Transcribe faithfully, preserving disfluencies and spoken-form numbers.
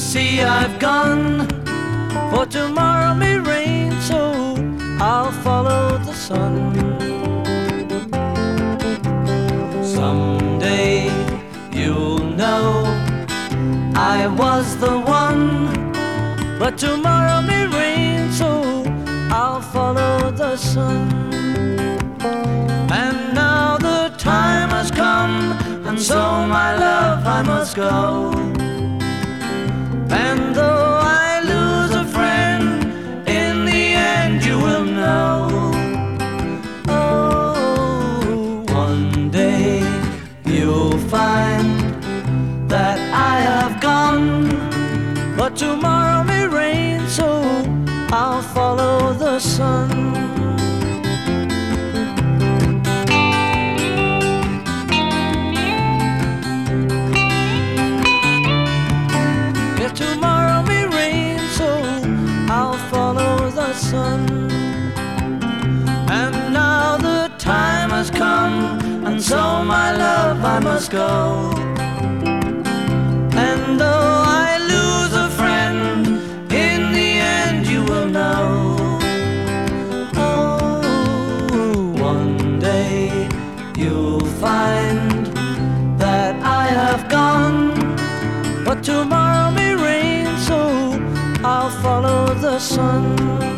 see I've gone, for tomorrow may rain, so I'll follow the sun. Someday you'll know I was the one, but tomorrow may rain, so I'll follow the sun. And now the time has come, and so my love I must go. And though I lose a friend, in the end you will know. Oh, one day you'll find that I have gone, but tomorrow may rain, so I'll follow the sun. Tomorrow may rain, so I'll follow the sun. And now the time has come, and so my love I must go. And though I lose a friend, in the end you will know. Oh, one day you'll find that I have gone, but tomorrow may rain, so I'll follow the sun.